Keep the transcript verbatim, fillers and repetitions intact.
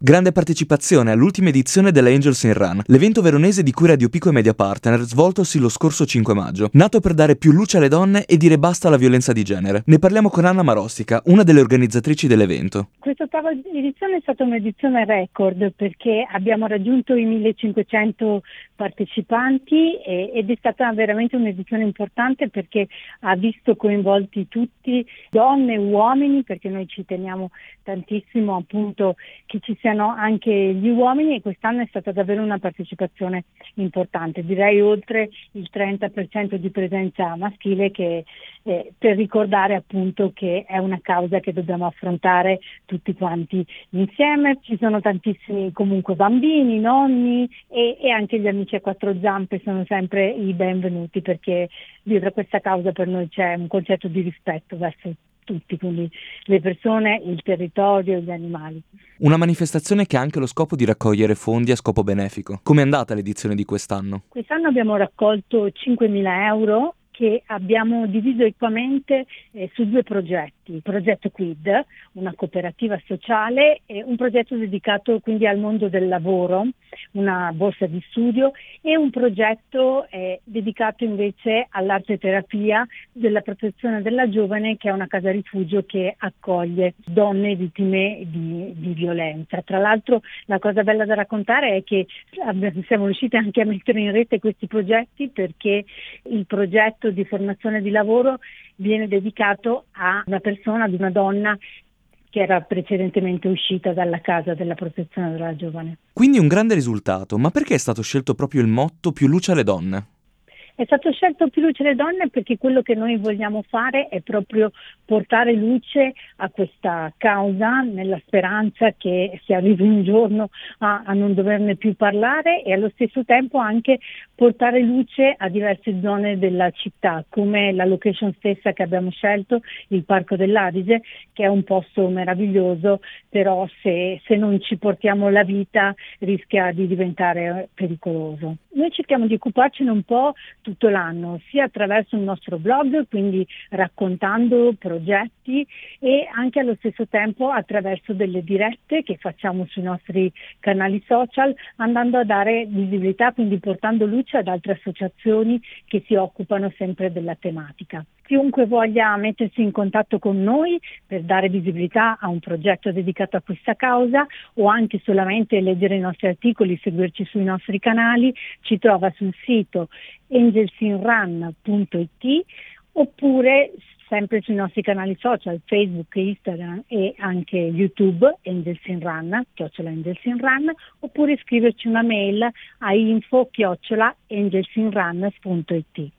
Grande partecipazione all'ultima edizione della Angels in Run, l'evento veronese di cui Radio Pico e Media Partner, svoltosi lo scorso cinque maggio, nato per dare più luce alle donne e dire basta alla violenza di genere. Ne parliamo con Anna Marostica, una delle organizzatrici dell'evento. Questa ottava edizione è stata un'edizione record perché abbiamo raggiunto i millecinquecento partecipanti e, ed è stata veramente un'edizione importante perché ha visto coinvolti tutti, donne e uomini, perché noi ci teniamo tantissimo appunto che ci siano anche gli uomini, e quest'anno è stata davvero una partecipazione importante, direi oltre il trenta per cento di presenza maschile, che eh, per ricordare appunto che è una causa che dobbiamo affrontare tutti quanti insieme. Ci sono tantissimi comunque bambini, nonni e, e anche gli amici a quattro zampe sono sempre i benvenuti, perché dietro questa causa per noi c'è un concetto di rispetto verso tutti, quindi le persone, il territorio e gli animali. Una manifestazione che ha anche lo scopo di raccogliere fondi a scopo benefico. Com'è andata l'edizione di quest'anno? Quest'anno abbiamo raccolto cinquemila euro che abbiamo diviso equamente eh, su due progetti. Il progetto Quid, una cooperativa sociale, e un progetto dedicato quindi al mondo del lavoro, una borsa di studio, e un progetto eh, dedicato invece all'arte terapia della protezione della giovane, che è una casa rifugio che accoglie donne vittime di, di violenza. Tra l'altro la cosa bella da raccontare è che siamo riusciti anche a mettere in rete questi progetti, perché il progetto di formazione di lavoro viene dedicato a una persona, ad una donna che era precedentemente uscita dalla casa della protezione della giovane. Quindi un grande risultato, ma perché è stato scelto proprio il motto più luce alle donne? È stato scelto più luce alle donne perché quello che noi vogliamo fare è proprio portare luce a questa causa, nella speranza che si arrivi un giorno a, a non doverne più parlare, e allo stesso tempo anche portare luce a diverse zone della città, come la location stessa che abbiamo scelto, il Parco dell'Adige, che è un posto meraviglioso, però se, se non ci portiamo la vita rischia di diventare pericoloso. Noi cerchiamo di occuparcene un po' tutto l'anno, sia attraverso il nostro blog, quindi raccontando progetti, e anche allo stesso tempo attraverso delle dirette che facciamo sui nostri canali social, andando a dare visibilità, quindi portando luce ad altre associazioni che si occupano sempre della tematica. Chiunque voglia mettersi in contatto con noi per dare visibilità a un progetto dedicato a questa causa, o anche solamente leggere i nostri articoli, seguirci sui nostri canali, ci trova sul sito angels in run punto it, oppure sempre sui nostri canali social, Facebook, Instagram e anche YouTube, Angels in Run, chiocciola Angels in Run, oppure scriverci una mail a info chiocciola angelsinrun punto it.